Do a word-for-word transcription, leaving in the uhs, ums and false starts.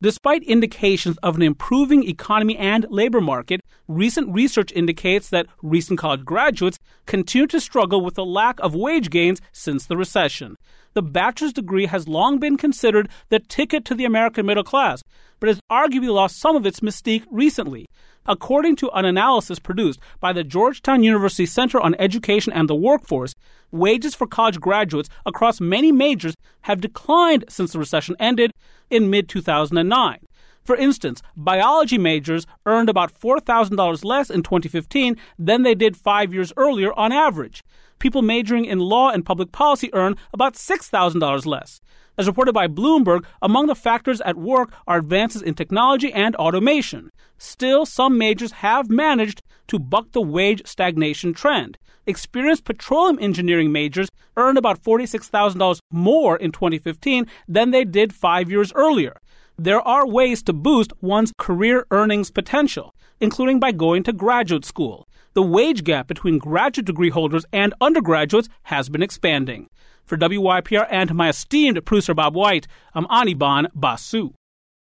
Despite indications of an improving economy and labor market, recent research indicates that recent college graduates continue to struggle with the lack of wage gains since the recession. The bachelor's degree has long been considered the ticket to the American middle class, but has arguably lost some of its mystique recently. According to an analysis produced by the Georgetown University Center on Education and the Workforce, wages for college graduates across many majors have declined since the recession ended in mid two thousand nine. For instance, biology majors earned about four thousand dollars less in twenty fifteen than they did five years earlier on average. People majoring in law and public policy earn about six thousand dollars less. As reported by Bloomberg, among the factors at work are advances in technology and automation. Still, some majors have managed to buck the wage stagnation trend. Experienced petroleum engineering majors earned about forty-six thousand dollars more in twenty fifteen than they did five years earlier. There are ways to boost one's career earnings potential, including by going to graduate school. The wage gap between graduate degree holders and undergraduates has been expanding. For W Y P R and my esteemed producer Bob White, I'm Anirban Basu.